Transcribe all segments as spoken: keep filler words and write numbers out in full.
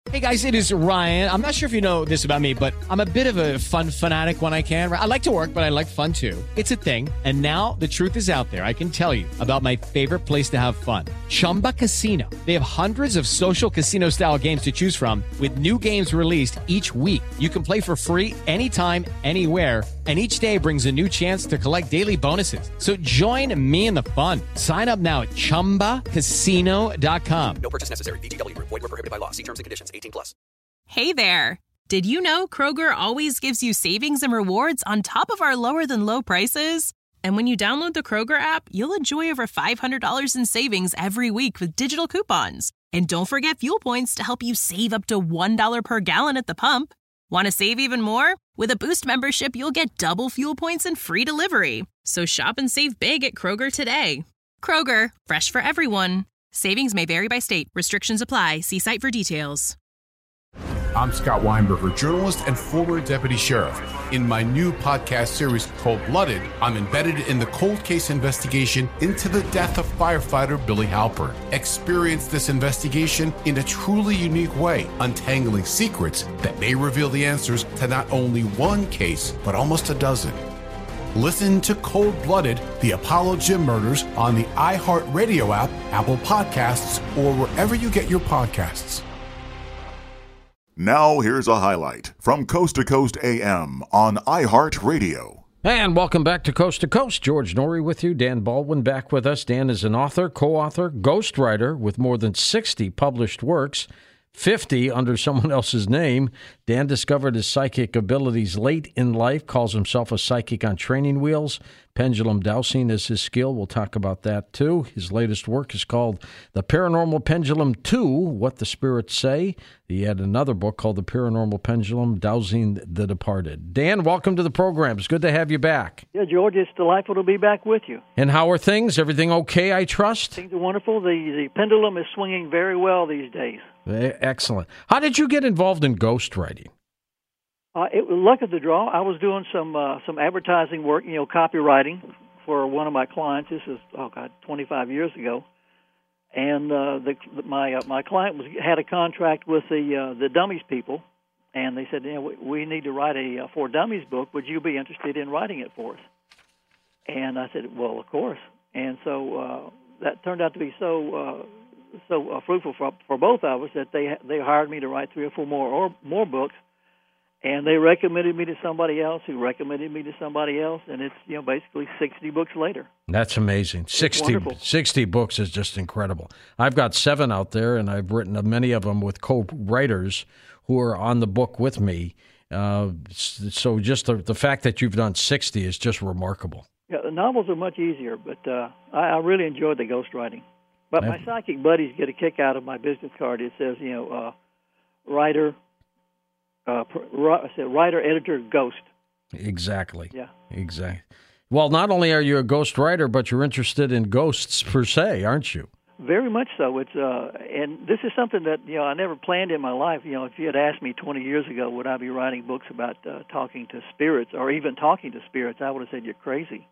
Hey guys, it is Ryan. I'm not sure if you know this about me, but I'm a bit of a fun fanatic when I can. I like to work, but I like fun too. It's a thing. And now the truth is out there. I can tell you about my favorite place to have fun. Chumba Casino. They have hundreds of social casino style games to choose from with new games released each week. You can play for free anytime, anywhere. And each day brings a new chance to collect daily bonuses. So join me in the fun. Sign up now at chumba casino dot com. No purchase necessary. V G W. Void where prohibited by law. See terms and conditions. eighteen plus. Hey there. Did you know Kroger always gives you savings and rewards on top of our lower than low prices? And when you download the Kroger app, you'll enjoy over five hundred dollars in savings every week with digital coupons. And don't forget fuel points to help you save up to one dollar per gallon at the pump. Want to save even more? With a Boost membership, you'll get double fuel points and free delivery. So shop and save big at Kroger today. Kroger, fresh for everyone. Savings may vary by state. Restrictions apply. See site for details. I'm Scott Weinberger, journalist and former deputy sheriff. In my new podcast series, Cold-Blooded, I'm embedded in the cold case investigation into the death of firefighter Billy Halpern. Experience this investigation in a truly unique way, untangling secrets that may reveal the answers to not only one case, but almost a dozen. Listen to Cold-Blooded, The Apollo Gym Murders on the iHeartRadio app, Apple Podcasts, or wherever you get your podcasts. Now here's a highlight from Coast to Coast A M on iHeartRadio. And welcome back to Coast to Coast. George Norrie with you. Dan Baldwin back with us. Dan is an author, co-author, ghostwriter with more than sixty published works, fifty under someone else's name. Dan discovered his psychic abilities late in life, calls himself a psychic on training wheels. Pendulum dowsing is his skill. We'll talk about that, too. His latest work is called The Paranormal Pendulum two, What the Spirits Say. He had another book called The Paranormal Pendulum, Dowsing the Departed. Dan, welcome to the program. It's good to have you back. Yeah, George, it's delightful to be back with you. And how are things? Everything okay, I trust? Things are wonderful. The, the pendulum is swinging very well these days. Excellent. How did you get involved in ghostwriting? Uh, it was luck of the draw. I was doing some uh, some advertising work, you know, copywriting for one of my clients. This is oh god, twenty-five years ago, and uh, the, my uh, my client was had a contract with the uh, the Dummies people, and they said, you know, we, we need to write a uh, for Dummies book. Would you be interested in writing it for us? And I said, well, of course. And so uh, that turned out to be so uh, so uh, fruitful for for both of us that they they hired me to write three or four more or more books. And they recommended me to somebody else who recommended me to somebody else, and it's, you know, basically sixty books later. That's amazing. sixty, sixty books is just incredible. I've got seven out there, and I've written many of them with co-writers who are on the book with me. Uh, so just the, the fact that you've done sixty is just remarkable. Yeah, the novels are much easier, but uh, I, I really enjoyed the ghostwriting. But my psychic buddies get a kick out of my business card. It says, you know, uh, writer... Uh, I said writer, editor, ghost. Exactly. Yeah. Exactly. Well, not only are you a ghost writer, but you're interested in ghosts per se, aren't you? Very much so. It's uh, and this is something that, you know, I never planned in my life. You know, if you had asked me twenty years ago, would I be writing books about uh, talking to spirits or even talking to spirits, I would have said you're crazy.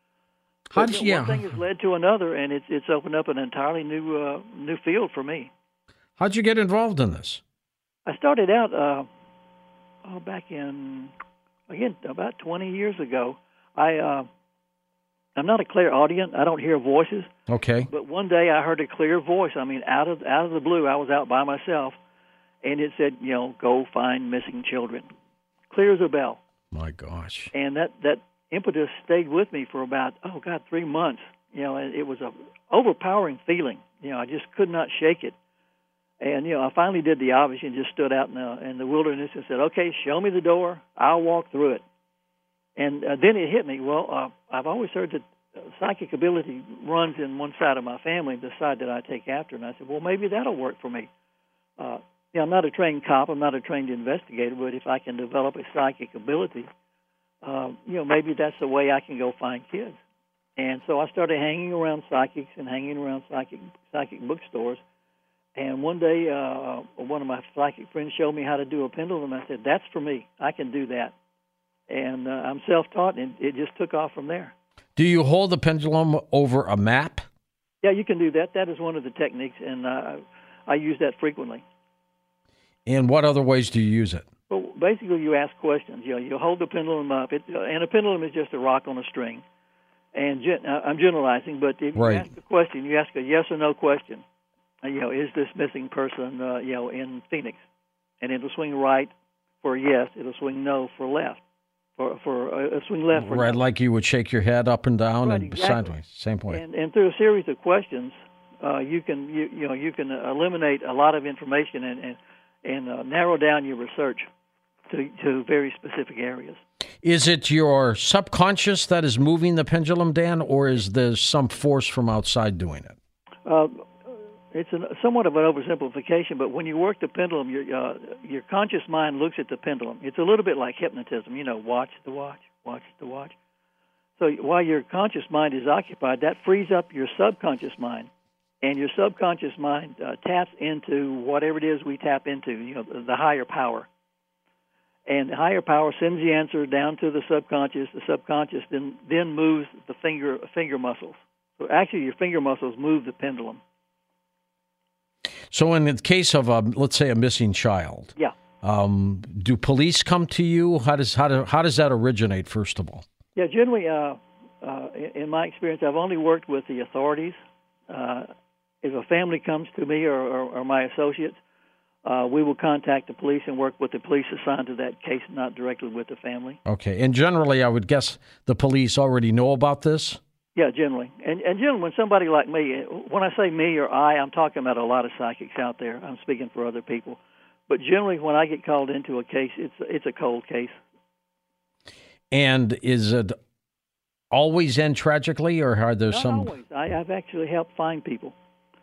How But, did you know, you, one thing has led to another, and it's it's opened up an entirely new uh, new field for me. How'd you get involved in this? I started out. Uh, Oh, back in, again, about twenty years ago. I, uh, I'm not a clairaudient. I don't hear voices. Okay. But one day I heard a clear voice. I mean, out of out of the blue, I was out by myself, and it said, you know, go find missing children. Clear as a bell. My gosh. And that, that impetus stayed with me for about, oh, God, three months. You know, and it was a overpowering feeling. You know, I just could not shake it. And, you know, I finally did the obvious and just stood out in the, in the wilderness and said, okay, show me the door. I'll walk through it. And uh, then it hit me. Well, uh, I've always heard that psychic ability runs in one side of my family, the side that I take after. And I said, well, maybe that'll work for me. Uh, you know, I'm not a trained cop. I'm not a trained investigator. But if I can develop a psychic ability, uh, you know, maybe that's the way I can go find kids. And so I started hanging around psychics and hanging around psychic psychic bookstores. And one day, uh, one of my psychic friends showed me how to do a pendulum. I said, that's for me. I can do that. And uh, I'm self-taught, and it just took off from there. Do you hold the pendulum over a map? Yeah, you can do that. That is one of the techniques, and uh, I use that frequently. And what other ways do you use it? Well, basically, you ask questions. You know, you hold the pendulum up, it, and a pendulum is just a rock on a string. And gen- I'm generalizing, but if right. you ask a question, you ask a yes or no question. Uh, you know, is this missing person, uh, you know, in Phoenix? And it'll swing right for yes. It'll swing no for left. For for uh, a swing left. For right, no. like you would shake your head up and down right, and exactly. sideways. Same point. And, and through a series of questions, uh, you can you, you know you can eliminate a lot of information and and, and uh, narrow down your research to to very specific areas. Is it your subconscious that is moving the pendulum, Dan, or is there some force from outside doing it? Uh, it's an, somewhat of an oversimplification, but when you work the pendulum, your uh, your conscious mind looks at the pendulum. It's a little bit like hypnotism, you know, watch the watch, watch the watch. So while your conscious mind is occupied, that frees up your subconscious mind, and your subconscious mind uh, taps into whatever it is we tap into, you know, the, the higher power. And the higher power sends the answer down to the subconscious. The subconscious then then moves the finger finger muscles. So actually, your finger muscles move the pendulum. So in the case of, a, let's say, a missing child, yeah, um, do police come to you? How does how do, how does that originate? First of all, yeah, generally, uh, uh, in my experience, I've only worked with the authorities. Uh, if a family comes to me or, or, or my associates, uh, we will contact the police and work with the police assigned to that case, not directly with the family. Okay, and generally, I would guess the police already know about this. Yeah, generally. And, and generally, when somebody like me, when I say me or I, I'm talking about a lot of psychics out there. I'm speaking for other people. But generally, when I get called into a case, it's it's a cold case. And is it always end tragically, or are there Not some... always. I, I've actually helped find people.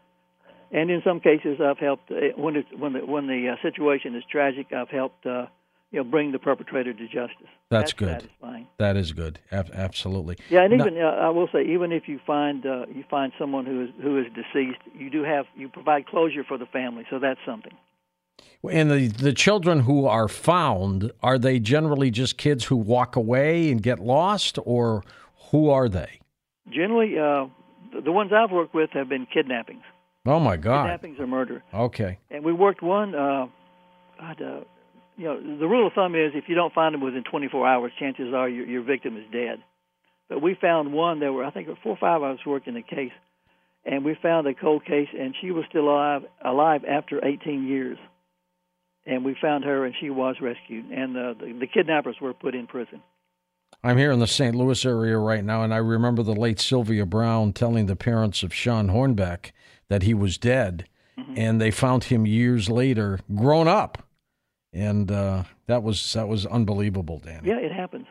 And in some cases, I've helped, uh, when, it's, when the, when the uh, situation is tragic, I've helped uh, you know, bring the perpetrator to justice. That's, That's good. satisfying. That is good. A- absolutely. Yeah, and even now, uh, I will say, even if you find uh, you find someone who is who is deceased, you do have you provide closure for the family, so that's something. And the the children who are found, are they generally just kids who walk away and get lost, or who are they? Generally, uh, the, the ones I've worked with have been kidnappings. Oh my God! Kidnappings or murder. Okay. And we worked one. Uh, God, uh, you know, the rule of thumb is if you don't find them within twenty-four hours, chances are your, your victim is dead. But we found one. There were, I think, four or five of us working the case, and we found a cold case, and she was still alive, alive after eighteen years. And we found her, and she was rescued, and uh, the, the kidnappers were put in prison. I'm here in the Saint Louis area right now, and I remember the late Sylvia Brown telling the parents of Sean Hornbeck that he was dead, mm-hmm. and they found him years later, grown up. And uh, that was that was unbelievable, Danny. Yeah, it happens.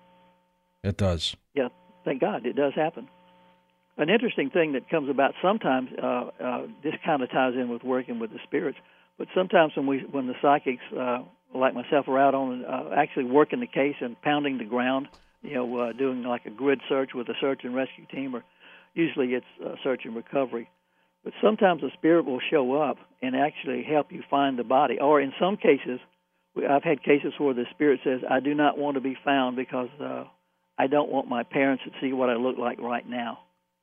It does. Yeah, thank God, it does happen. An interesting thing that comes about sometimes, uh, uh, this kind of ties in with working with the spirits, but sometimes when we when the psychics, uh, like myself, are out on uh, actually working the case and pounding the ground, you know, uh, doing like a grid search with a search and rescue team, or usually it's uh, search and recovery. But sometimes a spirit will show up and actually help you find the body. Or in some cases, I've had cases where the spirit says, I do not want to be found because uh, I don't want my parents to see what I look like right now.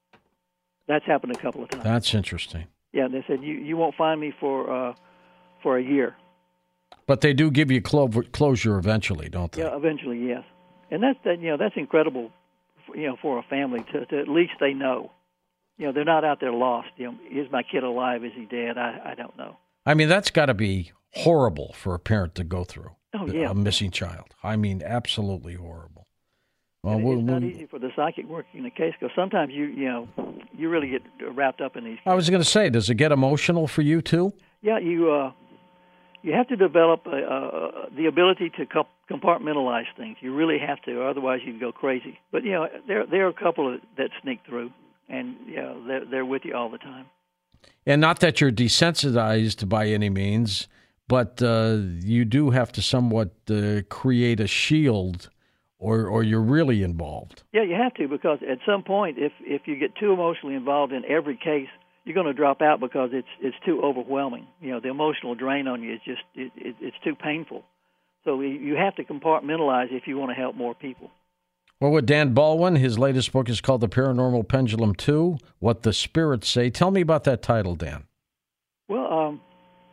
That's happened a couple of times. That's interesting. Yeah, they said, you, you won't find me for uh, for a year. But they do give you clo- closure eventually, don't they? Yeah, eventually, yes. And that's, that, you know, that's incredible, you know, for a family to, to at least they know. You know, they're not out there lost. You know, is my kid alive? Is he dead? I, I don't know. I mean, that's got to be horrible for a parent to go through. Oh, yeah. A missing child. I mean, absolutely horrible. Well, it's we'll, not we'll, easy for the psychic working the case because sometimes you, you know, you really get wrapped up in these. I was going to say, does it get emotional for you too? Yeah, you uh, you have to develop a, uh, the ability to comp- compartmentalize things. You really have to, otherwise you go crazy. But you know, there there are a couple that sneak through. And, you know, they're, they're with you all the time. And not that you're desensitized by any means, but uh, you do have to somewhat uh, create a shield or or you're really involved. Yeah, you have to, because at some point, if, if you get too emotionally involved in every case, you're going to drop out because it's it's too overwhelming. You know, the emotional drain on you is just, it, it, it's too painful. So you have to compartmentalize if you want to help more people. Well, with Dan Baldwin, his latest book is called The Paranormal Pendulum two, What the Spirits Say. Tell me about that title, Dan. Well, um,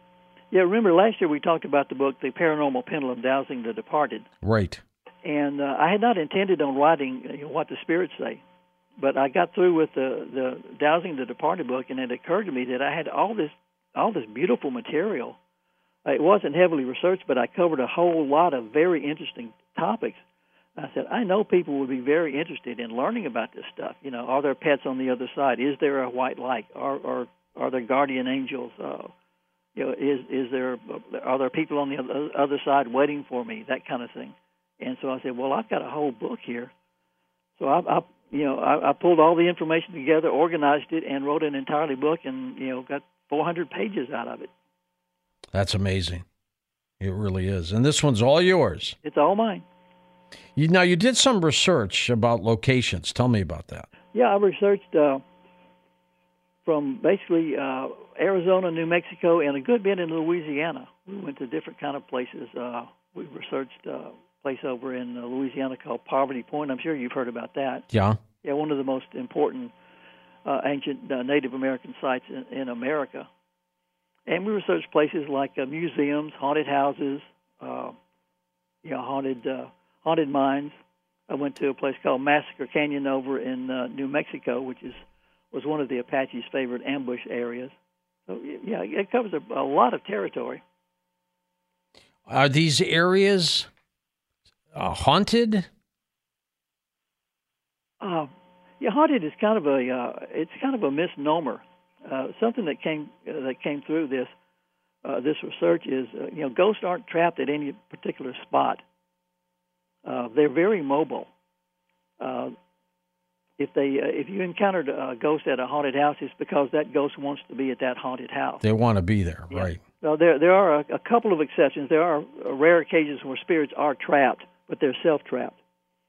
Yeah, remember last year we talked about the book, The Paranormal Pendulum, Dowsing the Departed. Right. And uh, I had not intended on writing you know, what the spirits say, but I got through with the, the Dowsing the Departed book, and it occurred to me that I had all this all this beautiful material. It wasn't heavily researched, but I covered a whole lot of very interesting topics. I said, I know people would be very interested in learning about this stuff. You know, are there pets on the other side? Is there a white light? Are are, are there guardian angels? Uh, you know, is is there are there people on the other side waiting for me? That kind of thing. And so I said, well, I've got a whole book here. So I, I you know, I, I pulled all the information together, organized it, and wrote an entirely book, and you know, got four hundred pages out of it. That's amazing. It really is. And this one's all yours. It's all mine. You, now, you did some research about locations. Tell me about that. Yeah, I researched uh, from basically uh, Arizona, New Mexico, and a good bit in Louisiana. We went to different kind of places. Uh, we researched a place over in uh, Louisiana called Poverty Point. I'm sure you've heard about that. Yeah. Yeah, one of the most important uh, ancient uh, Native American sites in, in America. And we researched places like uh, museums, haunted houses, uh, you know, haunted uh, haunted mines. I went to a place called Massacre Canyon over in uh, New Mexico, which is was one of the Apaches' favorite ambush areas. So yeah, it covers a, a lot of territory. Are these areas uh, haunted? Uh, yeah, haunted is kind of a uh, it's kind of a misnomer. Uh, something that came uh, that came through this uh, this research is uh, you know ghosts aren't trapped at any particular spot. Uh, they're very mobile. Uh, if they uh, if you encountered a ghost at a haunted house, it's because that ghost wants to be at that haunted house. They want to be there, yeah. right? Well, there there are a, a couple of exceptions. There are rare occasions where spirits are trapped, but they're self-trapped.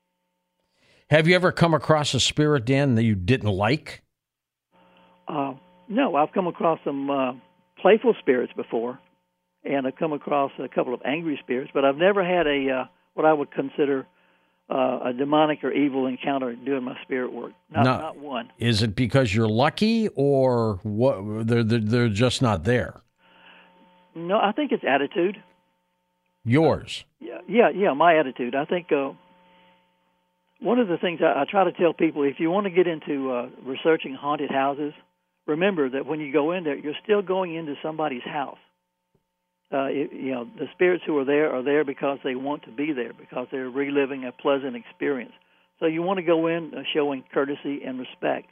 Have you ever come across a spirit, Dan, that you didn't like? Uh, no, I've come across some uh, playful spirits before, and I've come across a couple of angry spirits, but I've never had a uh, what I would consider uh, a demonic or evil encounter doing my spirit work. Not, no, not one. Is it because you're lucky, or what? They're, they're they're just not there? No, I think it's attitude. Yours? Yeah, yeah, yeah. My attitude. I think uh, one of the things I, I try to tell people: if you want to get into uh, researching haunted houses, remember that when you go in there, you're still going into somebody's house. Uh, it, you know, the spirits who are there are there because they want to be there, because they're reliving a pleasant experience. So you want to go in uh, showing courtesy and respect.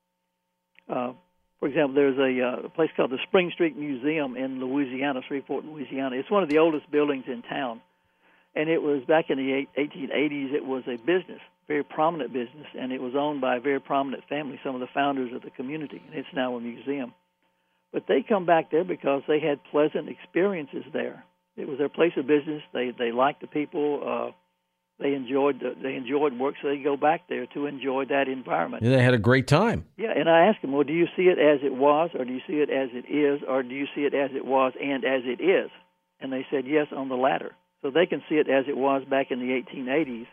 Uh, for example, there's a, uh, a place called the Spring Street Museum in Louisiana, Shreveport, Louisiana. It's one of the oldest buildings in town. And it was back in the eighteen eighties, it was a business, very prominent business, and it was owned by a very prominent family, some of the founders of the community, and it's now a museum. But they come back there because they had pleasant experiences there. It was their place of business. They they liked the people. Uh, they enjoyed the, they enjoyed work, so they go back there to enjoy that environment. Yeah, they had a great time. Yeah, and I asked them, well, do you see it as it was, or do you see it as it is, or do you see it as it was and as it is? And they said yes on the latter. So they can see it as it was back in the eighteen eighties,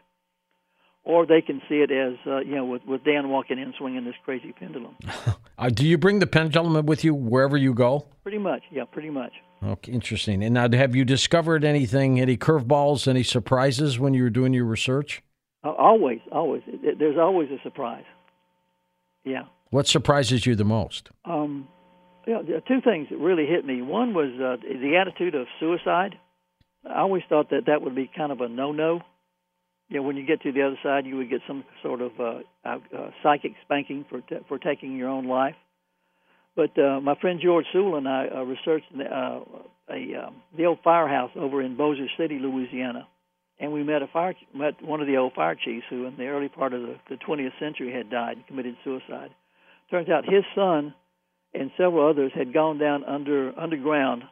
or they can see it as, uh, you know, with, with Dan walking in swinging this crazy pendulum. uh, do you bring the pendulum with you wherever you go? Pretty much, yeah, pretty much. Okay, interesting. And now, have you discovered anything, any curveballs, any surprises when you were doing your research? Uh, always, always. It, it, there's always a surprise. Yeah. What surprises you the most? Um, yeah, there are two things that really hit me. One was uh, the attitude of suicide. I always thought that that would be kind of a no-no. You know, when you get to the other side, you would get some sort of uh, uh, psychic spanking for t- for taking your own life. But uh, my friend George Sewell and I uh, researched uh, a um, the old firehouse over in Bossier City, Louisiana, and we met a fire met one of the old fire chiefs who, in the early part of the, the twentieth century, had died and committed suicide. Turns out his son and several others had gone down under underground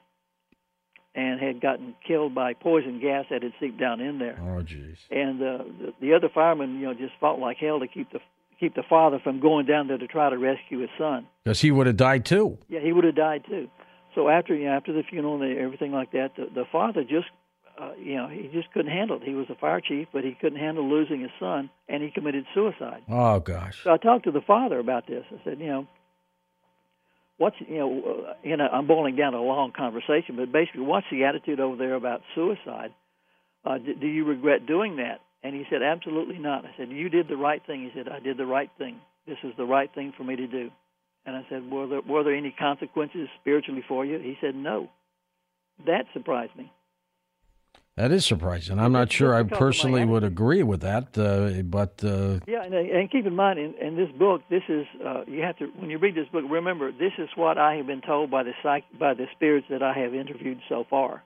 and had gotten killed by poison gas that had seeped down in there. Oh, jeez. And uh, the, the other firemen, you know, just fought like hell to keep the keep the father from going down there to try to rescue his son. Because he would have died too. Yeah, he would have died too. So after you know, after the funeral and everything like that, the, the father just, uh, you know, he just couldn't handle it. He was a fire chief, but he couldn't handle losing his son, and he committed suicide. Oh, gosh. So I talked to the father about this. I said, you know, what's, you know, uh, you know, I'm boiling down a long conversation, but basically, what's the attitude over there about suicide? Uh, do, do you regret doing that? And he said, absolutely not. I said, you did the right thing. He said, I did the right thing. This is the right thing for me to do. And I said, were there, were there any consequences spiritually for you? He said, no. That surprised me. That is surprising. I'm not sure I personally would agree with that, uh, but... Uh... Yeah, and, and keep in mind, in, in this book, this is, uh, you have to, when you read this book, remember, this is what I have been told by the psych, by the spirits that I have interviewed so far.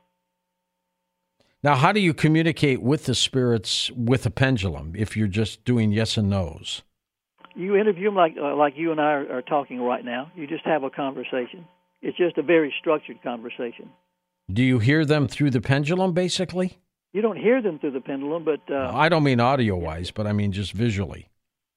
Now, how do you communicate with the spirits with a pendulum if you're just doing yes and no's? You interview them like uh, like you and I are, are talking right now. You just have a conversation. It's just a very structured conversation. Do you hear them through the pendulum, basically? You don't hear them through the pendulum, but... Uh, no, I don't mean audio-wise, but I mean just visually.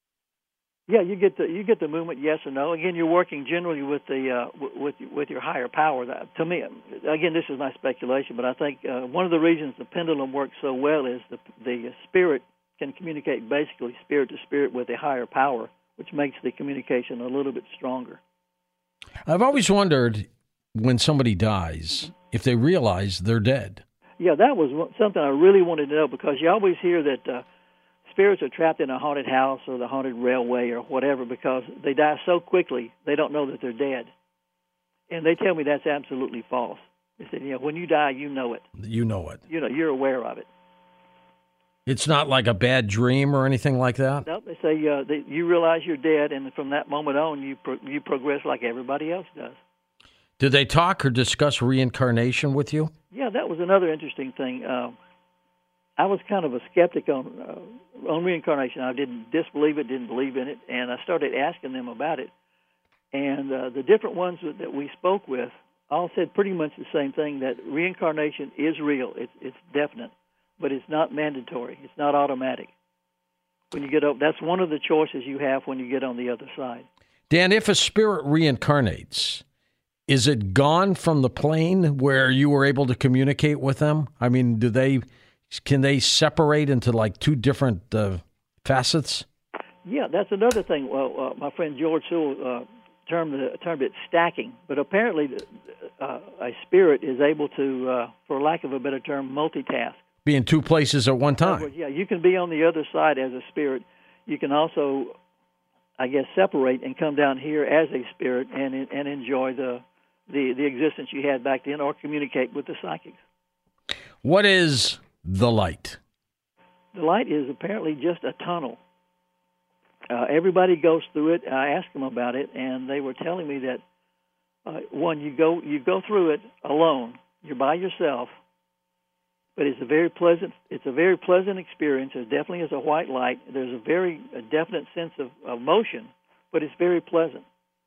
Yeah, you get the you get the movement, yes or no. Again, you're working generally with the uh, with with your higher power. That, to me, again, this is my speculation, but I think uh, one of the reasons the pendulum works so well is the the spirit can communicate basically spirit to spirit with a higher power, which makes the communication a little bit stronger. I've always wondered when somebody dies if they realize they're dead. Yeah, that was something I really wanted to know, because you always hear that uh, spirits are trapped in a haunted house or the haunted railway or whatever because they die so quickly they don't know that they're dead. And they tell me that's absolutely false. They said, you know, when you die, you know it. You know it. You know, you're aware of it. It's not like a bad dream or anything like that? No, they say uh, they, you realize you're dead, and from that moment on, you pro- you progress like everybody else does. Do they talk or discuss reincarnation with you? Yeah, that was another interesting thing. Uh, I was kind of a skeptic on uh, on reincarnation. I didn't disbelieve it, didn't believe in it, and I started asking them about it. And uh, the different ones that we spoke with all said pretty much the same thing, that reincarnation is real. It's, it's definite, but it's not mandatory. It's not automatic. When you get up, that's one of the choices you have when you get on the other side. Dan, if a spirit reincarnates, is it gone from the plane where you were able to communicate with them? I mean, do they can they separate into like two different uh, facets? Yeah, that's another thing. Well, uh, my friend George Sewell uh, termed, the, termed it stacking, but apparently uh, a spirit is able to, uh, for lack of a better term, multitask. Be in two places at one time. Words, yeah, you can be on the other side as a spirit. You can also, I guess, separate and come down here as a spirit and and enjoy the the, the existence you had back then, or communicate with the psychics. What is the light? The light is apparently just a tunnel. Uh, everybody goes through it. I asked them about it, and they were telling me that uh, one, you go you go through it alone. You're by yourself, but it's a very pleasant. It's a very pleasant experience. There definitely is a white light. There's a very a definite sense of, of motion, but it's very pleasant.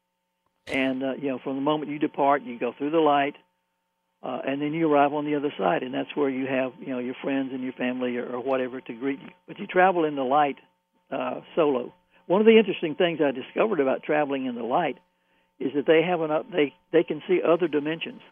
And uh, you know, from the moment you depart, you go through the light, uh, and then you arrive on the other side, and that's where you have you know your friends and your family or, or whatever to greet you. But you travel in the light uh, solo. One of the interesting things I discovered about traveling in the light is that they have an they they can see other dimensions.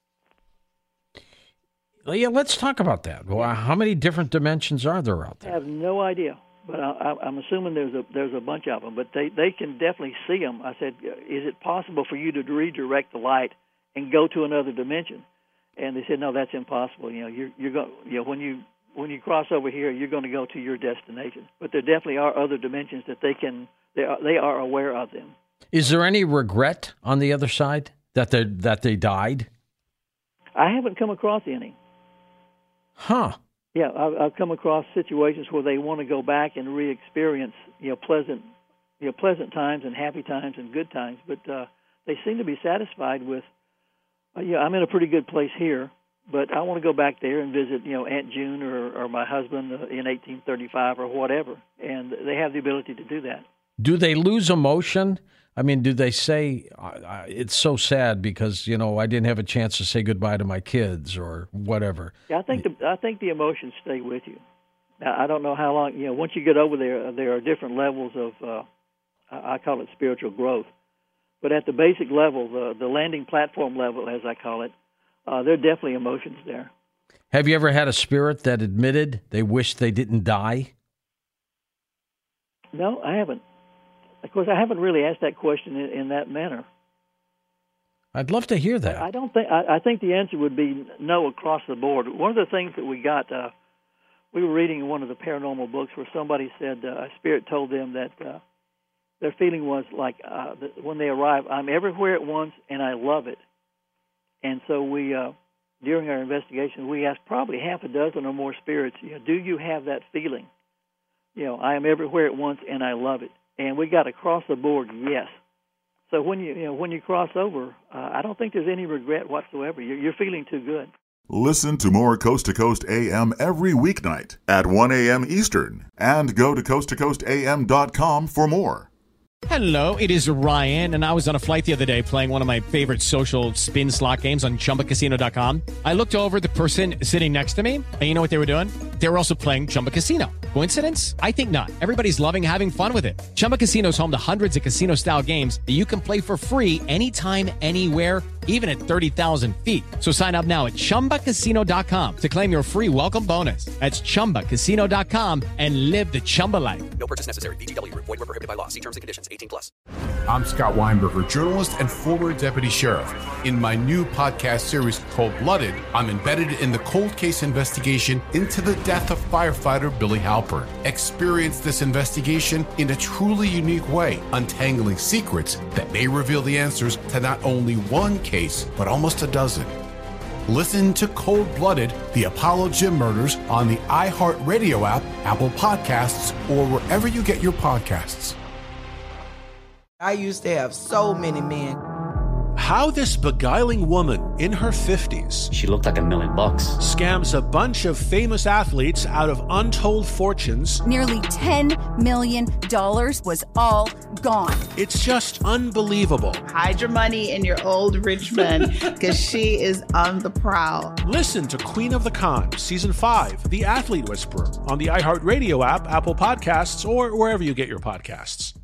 Yeah, let's talk about that. Well, how many different dimensions are there out there? I have no idea, but I, I'm assuming there's a there's a bunch of them. But they, they can definitely see them. I said, is it possible for you to redirect the light and go to another dimension? And they said, no, that's impossible. You know, you're you're going you know when you when you cross over here, you're going to go to your destination. But there definitely are other dimensions that they can they are, they are aware of them. Is there any regret on the other side that they that they died? I haven't come across any. Huh. Yeah, I've, I've come across situations where they want to go back and re-experience, you know, pleasant, you know, pleasant times and happy times and good times. But uh, they seem to be satisfied with, uh, yeah, I'm in a pretty good place here, but I want to go back there and visit, you know, Aunt June or, or my husband in eighteen thirty-five or whatever. And they have the ability to do that. Do they lose emotion? I mean, do they say, uh, it's so sad because, you know, I didn't have a chance to say goodbye to my kids or whatever? Yeah, I think the, I think the emotions stay with you. Now, I don't know how long, you know, once you get over there, there are different levels of, uh, I call it spiritual growth. But at the basic level, the, the landing platform level, as I call it, uh, there are definitely emotions there. Have you ever had a spirit that admitted they wished they didn't die? No, I haven't. Of course, I haven't really asked that question in, in that manner. I'd love to hear that. I don't think. I, I think the answer would be no across the board. One of the things that we got, uh, we were reading in one of the paranormal books where somebody said uh, a spirit told them that uh, their feeling was like uh, that when they arrive, I'm everywhere at once and I love it. And so we, uh, during our investigation, we asked probably half a dozen or more spirits, you know, do you have that feeling? You know, I am everywhere at once and I love it. And we got across the board, yes. So when you, you know, when you cross over, uh, I don't think there's any regret whatsoever. You're, you're feeling too good. Listen to more Coast to Coast A M every weeknight at one a.m. Eastern, and go to coast to coast a m dot com for more. Hello, it is Ryan, and I was on a flight the other day playing one of my favorite social spin slot games on chumba casino dot com. I looked over at the person sitting next to me, and you know what they were doing? They were also playing Chumba Casino. Coincidence? I think not. Everybody's loving having fun with it. Chumba Casino is home to hundreds of casino-style games that you can play for free anytime, anywhere, even at thirty thousand feet. So sign up now at chumba casino dot com to claim your free welcome bonus. That's chumba casino dot com and live the Chumba life. No purchase necessary. V G W. Void where prohibited by law. See terms and conditions. eighteen plus. I'm Scott Weinberger, journalist and former deputy sheriff. In my new podcast series called Blooded, I'm embedded in the cold case investigation into the death of firefighter Billy Halpern. Experience this investigation in a truly unique way, untangling secrets that may reveal the answers to not only one case, but almost a dozen. Listen to Cold Blooded, the Apollo Gym Murders on the iHeartRadio app, Apple Podcasts, or wherever you get your podcasts. I used to have so many men. How this beguiling woman in her fifties, she looked like a million bucks, scams a bunch of famous athletes out of untold fortunes. Nearly ten million dollars was all gone. It's just unbelievable. Hide your money in your old rich man, because she is on the prowl. Listen to Queen of the Con, Season five, The Athlete Whisperer, on the iHeartRadio app, Apple Podcasts, or wherever you get your podcasts.